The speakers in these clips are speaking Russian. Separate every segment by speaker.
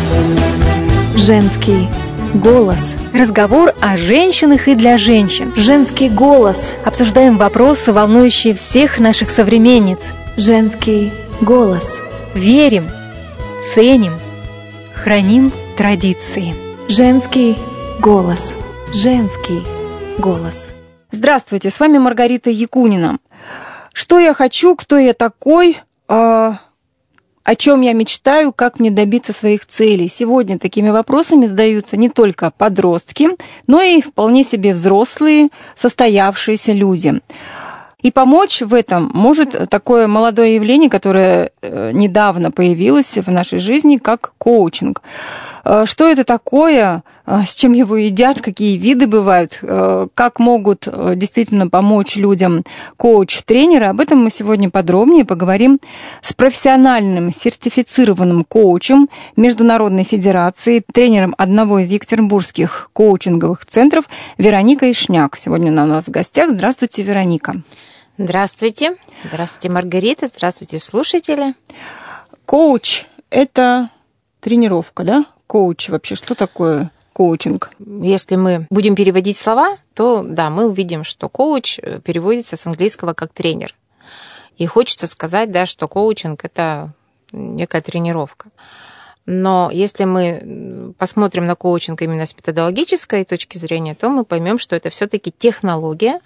Speaker 1: Женский голос.
Speaker 2: Разговор о женщинах и для женщин.
Speaker 1: Женский голос.
Speaker 2: Обсуждаем вопросы, волнующие всех наших современниц.
Speaker 1: Женский голос.
Speaker 2: Верим, ценим, храним традиции.
Speaker 1: Женский голос. Женский голос.
Speaker 3: Здравствуйте, с вами Маргарита Якунина. Что я хочу, кто я такой, о чем я мечтаю, как мне добиться своих целей. Сегодня такими вопросами задаются не только подростки, но и вполне себе взрослые, состоявшиеся люди. И помочь в этом может такое молодое явление, которое недавно появилось в нашей жизни, как коучинг. Что это такое, с чем его едят, какие виды бывают, как могут действительно помочь людям коуч-тренеры. Об этом мы сегодня подробнее поговорим с профессиональным сертифицированным коучем Международной Федерации, тренером одного из екатеринбургских коучинговых центров Вероникой Шняк. Сегодня она у нас в гостях. Здравствуйте, Вероника.
Speaker 4: Здравствуйте. Здравствуйте, Маргарита. Здравствуйте, слушатели.
Speaker 3: Коуч – это тренировка, да? Коуч вообще, что такое коучинг?
Speaker 4: Если мы будем переводить слова, то да, мы увидим, что коуч переводится с английского как тренер. И хочется сказать, да, что коучинг – это некая тренировка. Но если мы посмотрим на коучинг именно с методологической точки зрения, то мы поймем, что это все-таки технология,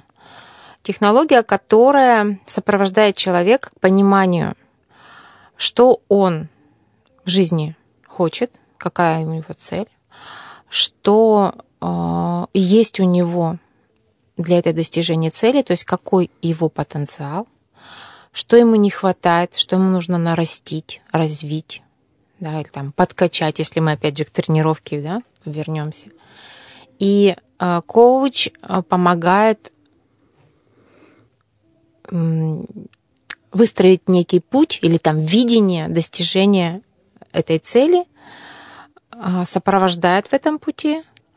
Speaker 4: которая сопровождает человека к пониманию, что он в жизни хочет, какая у него цель, что есть у него для этого достижения цели, то есть какой его потенциал, что ему не хватает, что ему нужно нарастить, развить, да, или там подкачать, если мы опять же к тренировке, да, вернемся. И коуч помогает выстроить некий путь или там видение достижения этой цели, сопровождает в этом пути,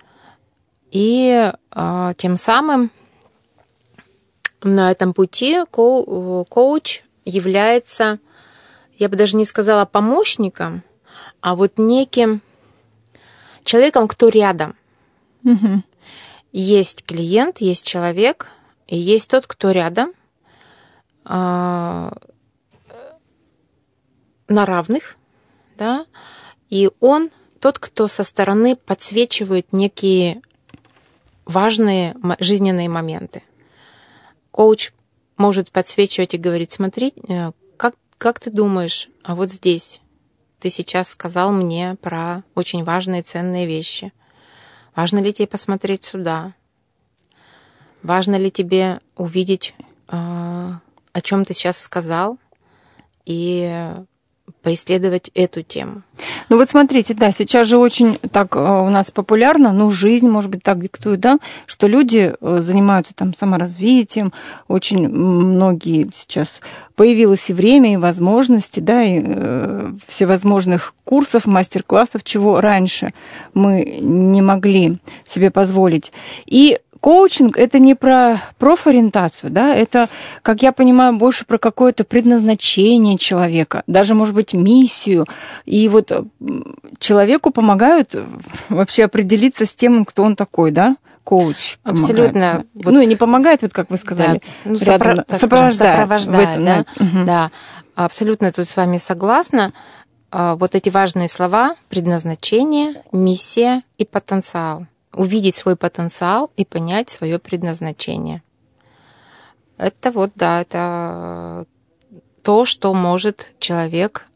Speaker 4: и тем самым на этом пути коуч является, я бы даже не сказала помощником, а вот неким человеком, кто рядом.
Speaker 3: Угу.
Speaker 4: Есть клиент, есть человек, и есть тот, кто рядом, на равных, да, и он тот, кто со стороны подсвечивает некие важные жизненные моменты. Коуч может подсвечивать и говорить: смотри, как ты думаешь, а вот здесь ты сейчас сказал мне про очень важные ценные вещи. Важно ли тебе посмотреть сюда? Важно ли тебе увидеть, о чем ты сейчас сказал, и поисследовать эту тему.
Speaker 3: Ну вот смотрите, да, сейчас же очень так у нас популярно, ну, жизнь, может быть, так диктует, да, что люди занимаются там саморазвитием, очень многие сейчас появилось и время, и возможности, да, и всевозможных курсов, мастер-классов, чего раньше мы не могли себе позволить. И коучинг – это не про профориентацию, да, это, как я понимаю, больше про какое-то предназначение человека, даже, может быть, миссию. И вот человеку помогают вообще определиться с тем, кто он такой, да? Коуч
Speaker 4: абсолютно.
Speaker 3: Вот, ну, и не помогает, вот как вы сказали,
Speaker 4: да, ну,
Speaker 3: сопровождает.
Speaker 4: Да, да, абсолютно тут с вами согласна. Вот эти важные слова – предназначение, миссия и потенциал. Увидеть свой потенциал и понять свое предназначение. Это вот, да, это то, что может человек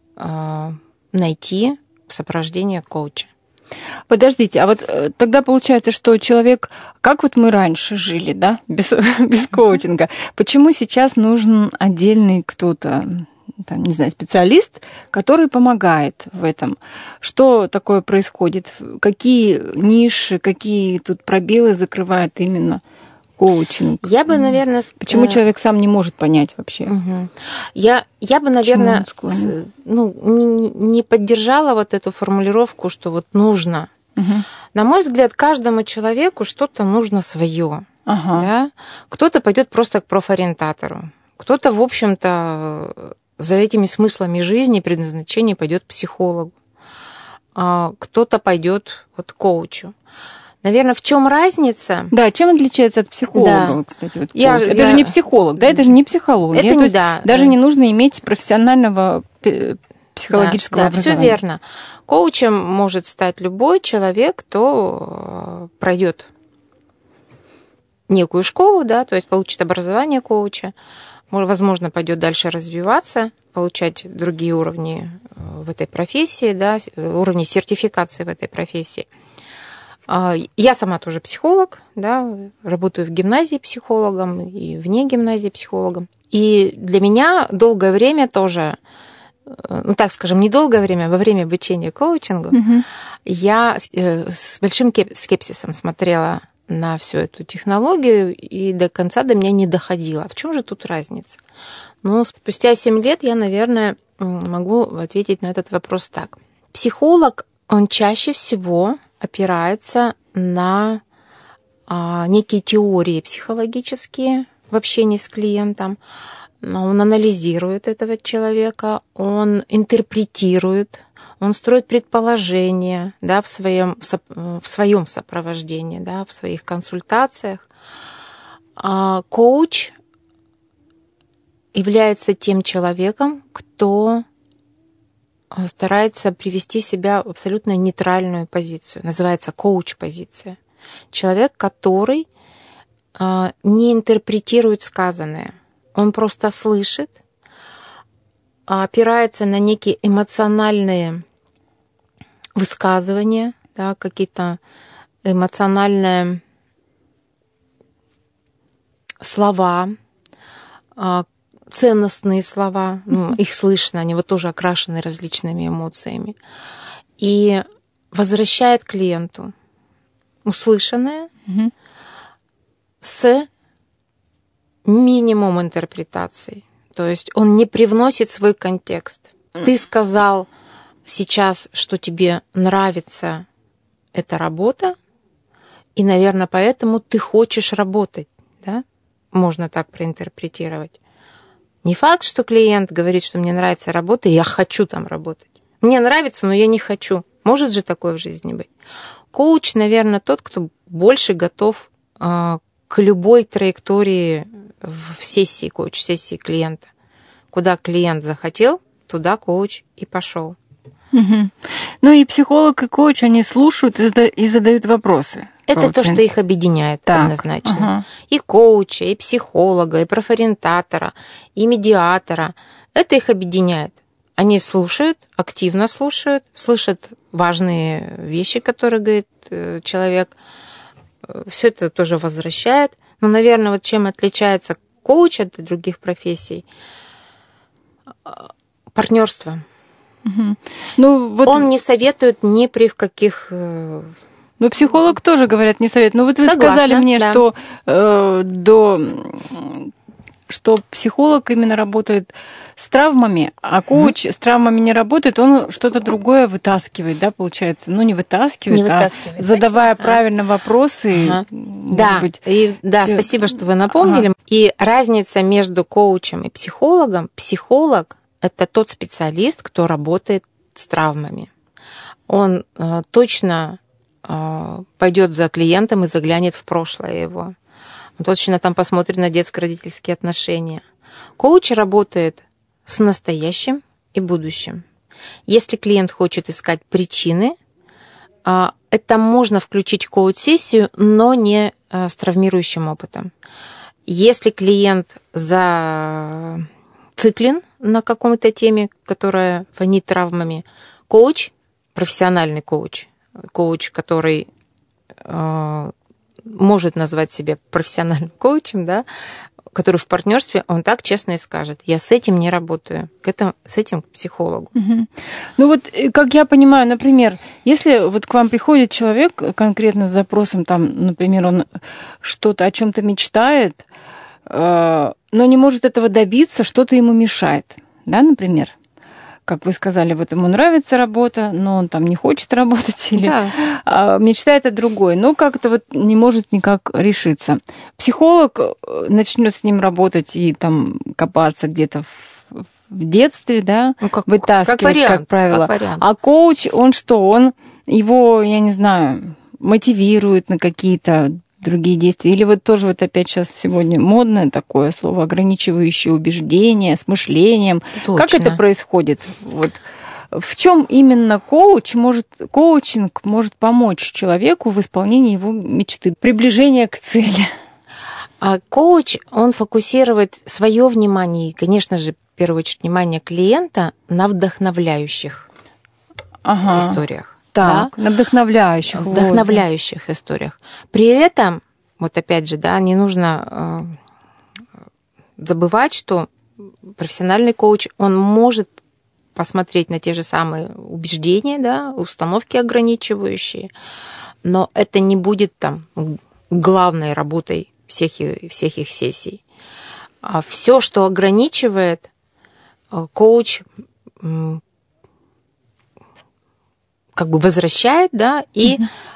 Speaker 4: найти в сопровождении коуча.
Speaker 3: Подождите, а вот тогда получается, что человек, как вот мы раньше жили, да, без коучинга, почему сейчас нужен отдельный кто-то, там, не знаю, специалист, который помогает в этом? Что такое происходит? Какие ниши, какие тут пробелы закрывает именно коучинг?
Speaker 4: Я бы, наверное...
Speaker 3: Почему человек сам не может понять вообще?
Speaker 4: Угу. Я бы, наверное, не поддержала вот эту формулировку, что вот нужно.
Speaker 3: Угу.
Speaker 4: На мой взгляд, каждому человеку что-то нужно свое.
Speaker 3: Ага.
Speaker 4: Да? Кто-то пойдет просто к профориентатору, кто-то, в общем-то, за этими смыслами жизни, предназначения пойдет к психологу. кто-то пойдет вот к коучу. Наверное, в чем разница?
Speaker 3: Да, чем отличается от психолога,
Speaker 4: Да.
Speaker 3: кстати? Вот это же не психолог, да, это же не психология.
Speaker 4: Это
Speaker 3: То есть
Speaker 4: да.
Speaker 3: даже не нужно иметь профессионального психологического образования.
Speaker 4: Да, все верно. Коучем может стать любой человек, кто пройдет некую школу, да, то есть получит образование коуча, возможно, пойдет дальше развиваться, получать другие уровни в этой профессии, да, уровни сертификации в этой профессии. Я сама тоже психолог, да, работаю в гимназии психологом и вне гимназии психологом. И для меня долгое время тоже, ну так скажем, недолгое время, во время обучения коучингу, я с большим скепсисом смотрела на всю эту технологию, и до конца до меня не доходило. В чем же тут разница? Ну, спустя 7 лет я, наверное, могу ответить на этот вопрос так. Психолог, он чаще всего опирается на некие теории психологические в общении с клиентом. Он анализирует этого человека, он интерпретирует, он строит предположения, да, в своем сопровождении, да, в своих консультациях. Коуч является тем человеком, кто старается привести себя в абсолютно нейтральную позицию. Называется коуч-позиция. Человек, который не интерпретирует сказанное. Он просто слышит, опирается на некие эмоциональные высказывания, да, какие-то эмоциональные слова, ценностные слова, их слышно, они вот тоже окрашены различными эмоциями, и возвращает клиенту услышанное с минимум интерпретаций. То есть он не привносит свой контекст. Ты сказал сейчас, что тебе нравится эта работа, и, наверное, поэтому ты хочешь работать, да? Можно так проинтерпретировать. Не факт, что клиент говорит, что мне нравится работа, и я хочу там работать. Мне нравится, но я не хочу. Может же такое в жизни быть? Коуч, наверное, тот, кто больше готов к любой траектории в сессии, коуч-сессии клиента. Куда клиент захотел, туда коуч и пошел.
Speaker 3: Ну и психолог, и коуч, они слушают и задают вопросы.
Speaker 4: Это то, что их объединяет однозначно. И коуча, и психолога, и профориентатора, и медиатора. Это их объединяет. Они слушают, активно слушают, слышат важные вещи, которые говорит человек. Все это тоже возвращает. Но, наверное, вот чем отличается коуч от других профессий? Партнерство.
Speaker 3: Ну, вот...
Speaker 4: Он не советует ни при каких...
Speaker 3: Ну, психолог тоже, говорят, не советует. Ну, вот вы сказали мне, да, что психолог именно работает с травмами, а коуч с травмами не работает, он что-то другое вытаскивает, да, получается? Ну, не вытаскивает, задавая правильно вопросы.
Speaker 4: Да, спасибо, что вы напомнили. И разница между коучем и психологом: психолог – это тот специалист, кто работает с травмами. Он точно пойдет за клиентом и заглянет в прошлое его. Он точно там посмотрит на детско-родительские отношения. Коуч работает с настоящим и будущим. Если клиент хочет искать причины, это можно включить в коуч-сессию, но не с травмирующим опытом. Если клиент зациклен на какой-то теме, которая фонит травмами, коуч, профессиональный коуч, который может назвать себя профессиональным коучем, да, который в партнерстве, он так честно и скажет: я с этим не работаю, с этим к психологу.
Speaker 3: Ну вот, как я понимаю, например, если вот к вам приходит человек конкретно с запросом, там, например, он что-то о чем-то мечтает, но не может этого добиться, что-то ему мешает, да, например? Как вы сказали, вот ему нравится работа, но он там не хочет работать или мечтает о другой, но как-то вот не может никак решиться. Психолог начнет с ним работать и там копаться где-то в детстве, да, вытаскивать,
Speaker 4: как вариант,
Speaker 3: как правило.
Speaker 4: Как вариант.
Speaker 3: А коуч, он что? Он его, я не знаю, мотивирует на какие-то другие действия. Или вот тоже вот опять сейчас сегодня модное такое слово, ограничивающее убеждения с мышлением.
Speaker 4: Точно.
Speaker 3: Как это происходит? Вот. В чем именно коучинг может помочь человеку в исполнении его мечты, приближение к цели?
Speaker 4: А коуч, он фокусирует свое внимание, и, конечно же, в первую очередь, внимание клиента на вдохновляющих историях.
Speaker 3: Так, да? На вдохновляющих.
Speaker 4: Вдохновляющих историях. При этом, вот опять же, да, не нужно забывать, что профессиональный коуч, он может посмотреть на те же самые убеждения, да, установки ограничивающие, но это не будет там главной работой всех их сессий. А все, что ограничивает, коуч как бы возвращает, да, и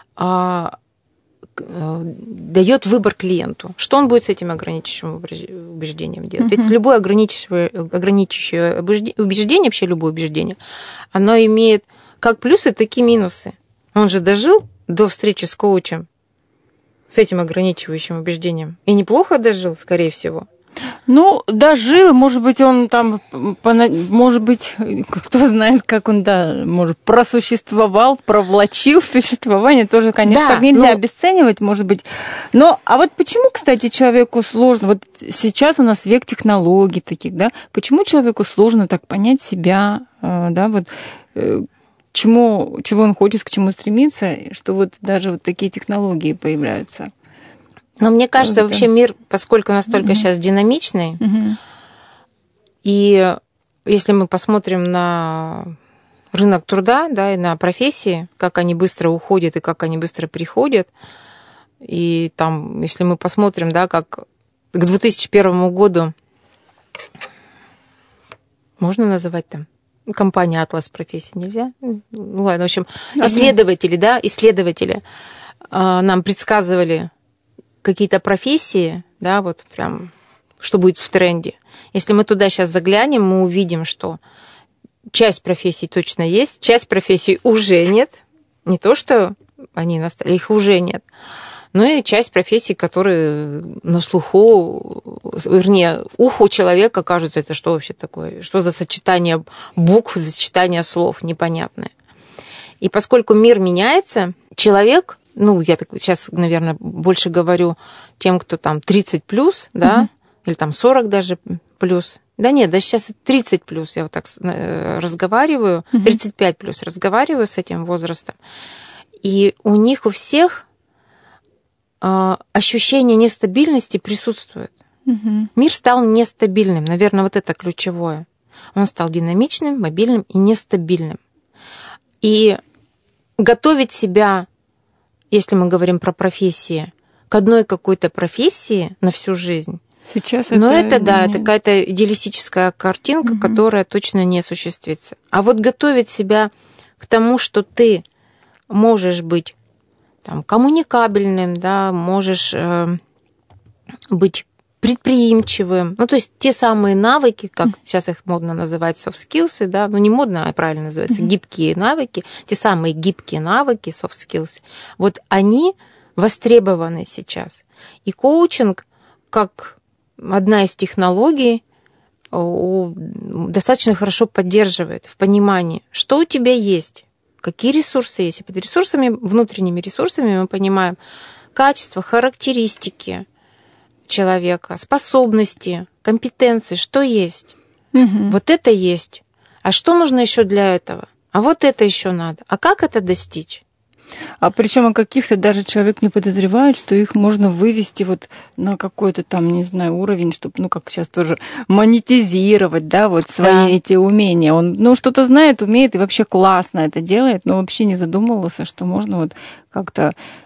Speaker 4: дает выбор клиенту, что он будет с этим ограничивающим убеждением делать. Ведь любое ограничивающее убеждение, вообще любое убеждение, оно имеет как плюсы, так и минусы. Он же дожил до встречи с коучем с этим ограничивающим убеждением. И неплохо дожил, скорее всего.
Speaker 3: Ну, дожил, может быть, он там, может быть, кто знает, как он, да, может, просуществовал, провлачил существование, тоже, конечно,
Speaker 4: да,
Speaker 3: так нельзя обесценивать, может быть. Но, а вот почему, кстати, человеку сложно, вот сейчас у нас век технологий таких, да, почему человеку сложно так понять себя, да, вот, чего он хочет, к чему стремится, что вот даже вот такие технологии появляются?
Speaker 4: Но мне кажется, вообще мир, поскольку настолько сейчас динамичный, и если мы посмотрим на рынок труда, да, и на профессии, как они быстро уходят и как они быстро приходят, и там, если мы посмотрим, да, как к 2001 году, можно называть там, компания «Атлас» профессии, нельзя? Ну ладно, в общем, исследователи нам предсказывали какие-то профессии, да, вот прям, что будет в тренде. Если мы туда сейчас заглянем, мы увидим, что часть профессий точно есть, часть профессий уже нет. Не то, что они на столе, их уже нет. Но и часть профессий, которые на слуху, вернее, уху человека кажется, это что вообще такое? Что за сочетание букв, сочетание слов непонятное? И поскольку мир меняется, человек, ну, я так сейчас, наверное, больше говорю тем, кто там 30 плюс, да, или там 40 даже плюс. Да нет, да сейчас 30 плюс, я вот так разговариваю, 35 плюс разговариваю с этим возрастом. И у них у всех ощущение нестабильности присутствует. Мир стал нестабильным, наверное, вот это ключевое. Он стал динамичным, мобильным и нестабильным. И готовить себя, если мы говорим про профессии, к одной какой-то профессии на всю жизнь,
Speaker 3: сейчас
Speaker 4: но это да, это какая-то идеалистическая картинка, которая точно не осуществится. А вот готовить себя к тому, что ты можешь быть там коммуникабельным, да, можешь быть предприимчивым. Ну, то есть те самые навыки, как сейчас их модно называть soft skills, да, ну не модно, а правильно называется, гибкие навыки, те самые гибкие навыки, soft skills, вот они востребованы сейчас. И коучинг, как одна из технологий, достаточно хорошо поддерживает в понимании, что у тебя есть, какие ресурсы есть. И под ресурсами, внутренними ресурсами мы понимаем качества, характеристики человека, способности, компетенции, что есть. Вот это есть. А что нужно еще для этого? А вот это еще надо. А как это достичь?
Speaker 3: А причем о каких-то даже человек не подозревает, что их можно вывести вот на какой-то там, не знаю, уровень, чтобы, ну, как сейчас тоже монетизировать, да, вот свои эти умения. Он, ну, что-то знает, умеет и вообще классно это делает, но вообще не задумывался, что можно вот как-то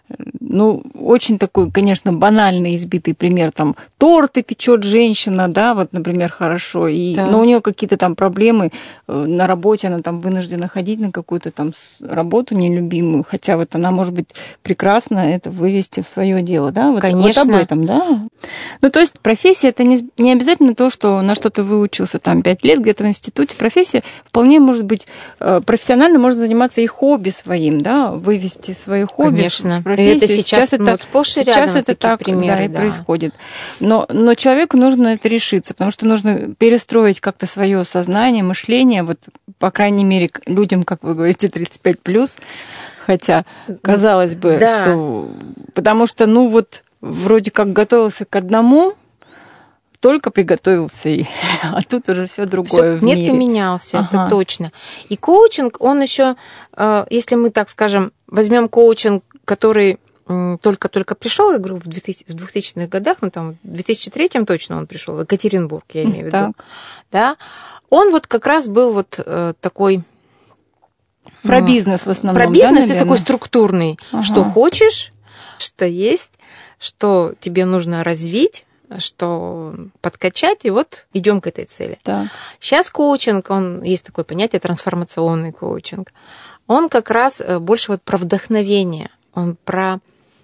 Speaker 3: Ну, очень такой, конечно, банальный, избитый пример. Там торты печет женщина, да, вот, например, хорошо. Но у нее какие-то там проблемы на работе, она там вынуждена ходить на какую-то там работу нелюбимую, хотя вот она может быть прекрасно это вывести в свое дело, да? Вот,
Speaker 4: Конечно.
Speaker 3: Вот об этом, да? Ну, то есть профессия это не обязательно то, что на что ты выучился там 5 лет где-то в институте. Профессия вполне может быть профессионально, можно заниматься и хобби своим, да, вывести свое хобби.
Speaker 4: Конечно.
Speaker 3: В профессию.
Speaker 4: Сейчас это сплошь и рядом
Speaker 3: это так,
Speaker 4: примеры,
Speaker 3: да, и происходит. Но человеку нужно это решиться, потому что нужно перестроить как-то свое сознание, мышление, вот, по крайней мере, людям, как вы говорите, 35+, хотя, казалось бы,
Speaker 4: да.
Speaker 3: что... Потому что, ну, вот, вроде как готовился к одному, только приготовился, а тут уже все другое в мире.
Speaker 4: Нет, поменялся, это точно. И коучинг, он еще, если мы, так скажем, возьмем коучинг, который только-только пришел, я говорю, в 2000-х годах, ну там в 2003-м точно он пришел, в Екатеринбург, я имею в виду.
Speaker 3: Так.
Speaker 4: Да, он вот как раз был вот такой...
Speaker 3: Про бизнес в основном,
Speaker 4: про бизнес,
Speaker 3: да,
Speaker 4: и такой структурный.
Speaker 3: Ага.
Speaker 4: Что хочешь, что есть, что тебе нужно развить, что подкачать, и вот идем к этой цели.
Speaker 3: Так.
Speaker 4: Сейчас коучинг, есть такое понятие трансформационный коучинг. Он как раз больше вот про вдохновение, он про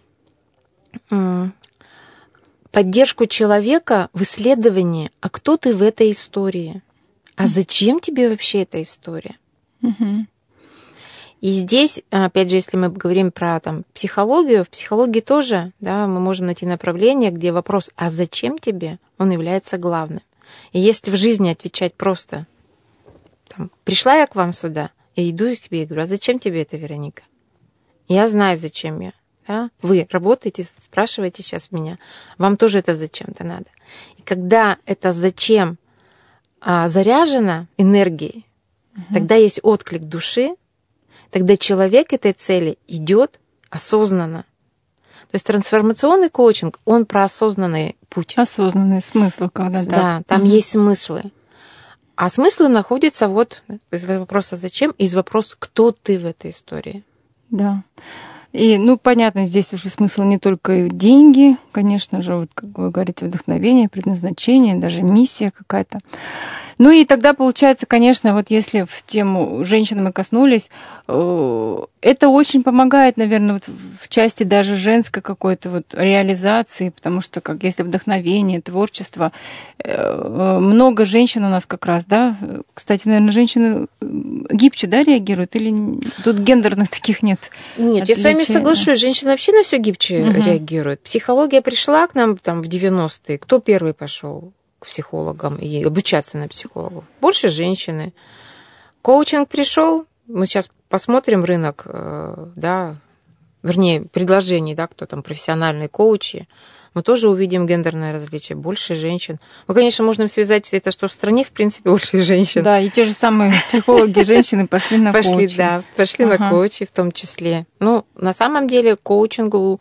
Speaker 4: поддержку человека в исследовании, а кто ты в этой истории, а зачем тебе вообще эта история.
Speaker 3: Угу.
Speaker 4: И здесь, опять же, если мы говорим про там, психологию, в психологии тоже, да, мы можем найти направление, где вопрос «а зачем тебе?» он является главным. И если в жизни отвечать просто там, «пришла я к вам сюда, я иду к тебе и говорю, а зачем тебе это, Вероника?» Я знаю, зачем я. Да? Вы работаете, спрашиваете сейчас меня, вам тоже это зачем-то надо. И когда это «зачем» заряжено энергией, тогда есть отклик души, тогда человек этой цели идет осознанно. То есть трансформационный коучинг, он про осознанный путь.
Speaker 3: Осознанный смысл, когда
Speaker 4: да. Там есть смыслы. А смыслы находятся вот из вопроса «зачем?» и из вопроса «кто ты в этой истории?».
Speaker 3: Да. И, ну, понятно, здесь уже смысл не только деньги, конечно же, вот, как вы говорите, вдохновение, предназначение, даже миссия какая-то. Ну и тогда получается, конечно, вот если в тему женщин мы коснулись, это очень помогает, наверное, вот в части даже женской какой-то вот реализации, потому что как если вдохновение, творчество, много женщин у нас как раз, да, кстати, наверное, женщины гибче, да, реагируют, или тут гендерных таких нет?
Speaker 4: Нет, я с вами соглашусь, женщины вообще на все гибче реагируют. Психология пришла к нам там в 90-е, кто первый пошел к психологам и обучаться на психологов? Больше женщины. Коучинг пришел, мы сейчас посмотрим рынок, да, вернее, предложений, да, кто там профессиональные коучи, мы тоже увидим гендерное различие, больше женщин. Ну, конечно, можно связать это, что в стране, в принципе, больше женщин.
Speaker 3: Да, и те же самые психологи, женщины пошли на коучинг.
Speaker 4: Пошли на коучи в том числе. Ну, на самом деле, коучингу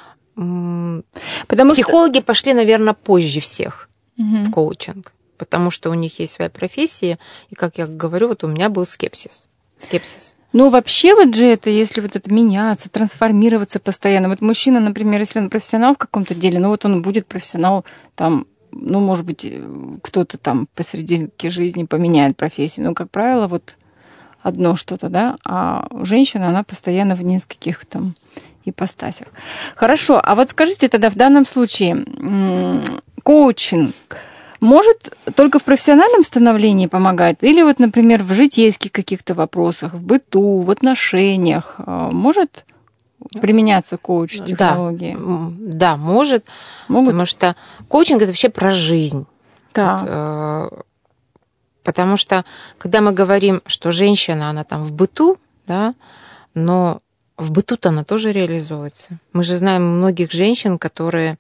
Speaker 4: психологи пошли, наверное, позже всех в коучинг, потому что у них есть своя профессия, и, как я говорю, вот у меня был скепсис.
Speaker 3: Ну, вообще вот же это, если вот это меняться, трансформироваться постоянно. Вот мужчина, например, если он профессионал в каком-то деле, ну вот он будет профессионал там, ну, может быть, кто-то там посрединке жизни поменяет профессию. Но, как правило, вот одно что-то, да, а женщина, она постоянно в нескольких там ипостасях. Хорошо, а вот скажите тогда в данном случае коучинг может только в профессиональном становлении помогать? Или вот, например, в житейских каких-то вопросах, в быту, в отношениях может применяться коуч-технологии?
Speaker 4: Да, может. Потому что коучинг – это вообще про жизнь.
Speaker 3: Да.
Speaker 4: Вот, потому что, когда мы говорим, что женщина, она там в быту, да, но в быту-то она тоже реализуется. Мы же знаем многих женщин, которые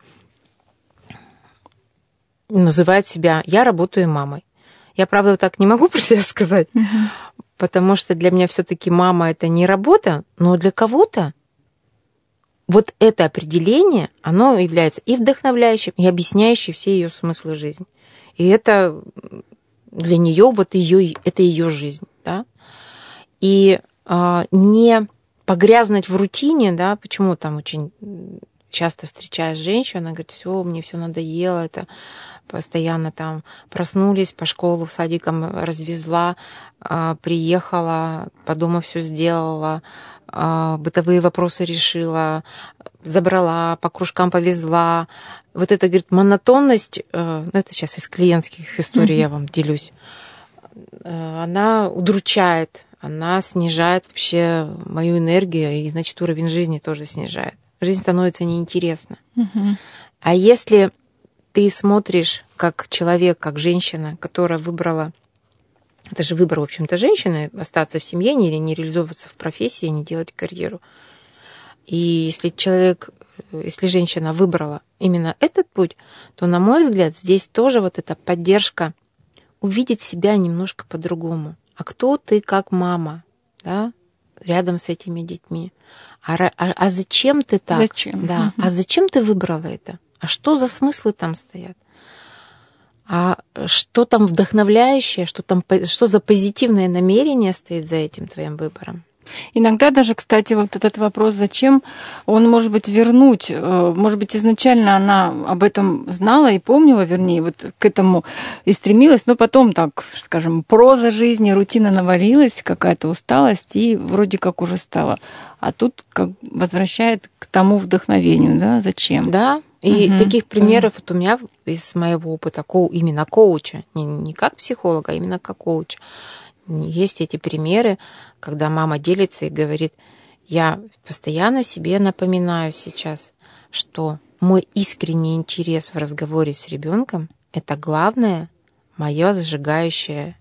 Speaker 4: называют себя «я работаю мамой». Я, правда, вот так не могу про себя сказать, потому что для меня все-таки мама – это не работа, но для кого-то вот это определение, оно является и вдохновляющим, и объясняющим все ее смыслы жизни. И это для нее вот это ее жизнь, да. И не погрязнуть в рутине, да, почему там очень часто встречаешь женщину, она говорит, все, мне все надоело, это постоянно там проснулись, по школу, в садикам развезла, приехала, по дому все сделала, бытовые вопросы решила, забрала, по кружкам повезла. Вот это, говорит, монотонность, ну это сейчас из клиентских историй я вам делюсь, она удручает, она снижает вообще мою энергию, и, значит, уровень жизни тоже снижает. Жизнь становится неинтересна. А если ты смотришь как человек, как женщина, которая выбрала, это же выбор, в общем-то, женщины, остаться в семье, не реализовываться в профессии, не делать карьеру. И если женщина выбрала именно этот путь, то, на мой взгляд, здесь тоже вот эта поддержка увидеть себя немножко по-другому. А кто ты как мама, да, рядом с этими детьми? А зачем ты так?
Speaker 3: Зачем?
Speaker 4: Да. А зачем ты выбрала это? А что за смыслы там стоят? А что там вдохновляющее? Что за позитивное намерение стоит за этим твоим выбором?
Speaker 3: Иногда даже, кстати, вот этот вопрос, зачем, он может быть вернуть. Может быть, изначально она об этом знала и помнила, вернее, вот к этому и стремилась, но потом, так скажем, проза жизни, рутина навалилась, какая-то усталость, и вроде как уже стала. А тут как возвращает к тому вдохновению, да, зачем.
Speaker 4: Да, и таких примеров вот у меня из моего опыта именно коуча, не как психолога, а именно как коуча. Есть эти примеры, когда мама делится и говорит, я постоянно себе напоминаю сейчас, что мой искренний интерес в разговоре с ребенком — это главное мое зажигающее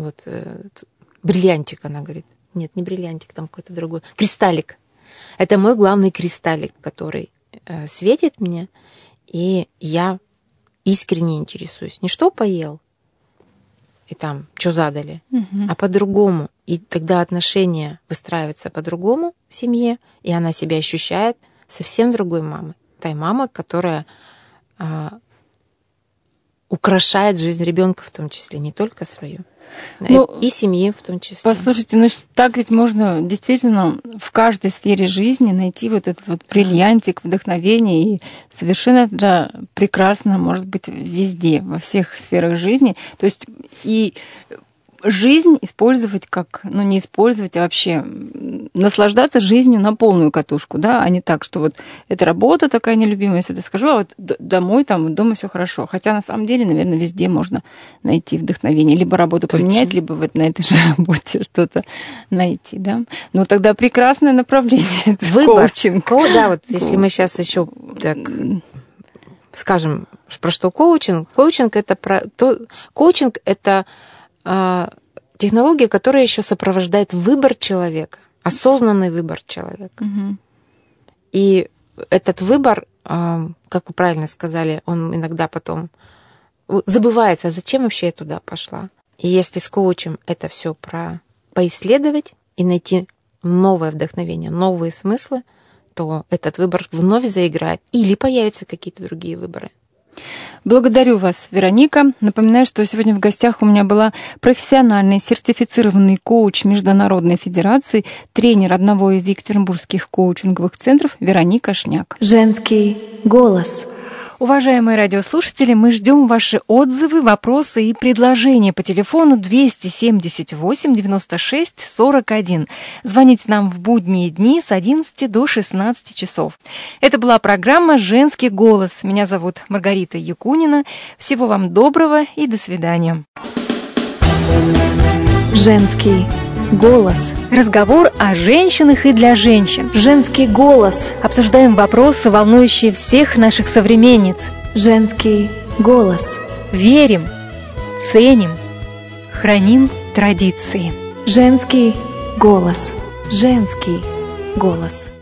Speaker 4: бриллиантик, она говорит. Нет, не бриллиантик, там какой-то другой. Кристаллик. Это мой главный кристаллик, который светит мне, и я искренне интересуюсь. Не что поел, и там, что задали, а по-другому. И тогда отношения выстраиваются по-другому в семье, и она себя ощущает совсем другой мамой. Той мамой, которая украшает жизнь ребенка в том числе, не только свою, и семьи в том числе.
Speaker 3: Послушайте, ну так ведь можно действительно в каждой сфере жизни найти вот этот вот бриллиантик, вдохновение, и совершенно прекрасно может быть везде, во всех сферах жизни. То есть и жизнь использовать как, ну не использовать, а вообще наслаждаться жизнью на полную катушку, да, а не так, что вот эта работа такая нелюбимая, я сюда скажу, а вот домой, там, дома все хорошо. Хотя на самом деле, наверное, везде можно найти вдохновение. Либо работу поменять, либо вот на этой же работе что-то найти, да. Ну тогда прекрасное направление.
Speaker 4: Выбор. Коучинг. Да, вот если мы сейчас еще так скажем, про что коучинг. Коучинг это технология, которая еще сопровождает выбор человека, осознанный выбор человека. И этот выбор, как вы правильно сказали, он иногда потом забывается, а зачем вообще я туда пошла. И если с коучем это все поисследовать и найти новое вдохновение, новые смыслы, то этот выбор вновь заиграет или появятся какие-то другие выборы.
Speaker 3: Благодарю вас, Вероника. Напоминаю, что сегодня в гостях у меня была профессиональный сертифицированный коуч Международной Федерации, тренер одного из екатеринбургских коучинговых центров Вероника Шняк.
Speaker 1: Женский голос.
Speaker 2: Уважаемые радиослушатели, мы ждем ваши отзывы, вопросы и предложения по телефону 278 96 41. Звоните нам в будние дни с 11 до 16 часов. Это была программа «Женский голос». Меня зовут Маргарита Якунина. Всего вам доброго и до свидания.
Speaker 1: Женский голос.
Speaker 2: Разговор о женщинах и для женщин.
Speaker 1: Женский голос.
Speaker 2: Обсуждаем вопросы, волнующие всех наших современниц.
Speaker 1: Женский голос.
Speaker 2: Верим, ценим, храним традиции.
Speaker 1: Женский голос. Женский голос.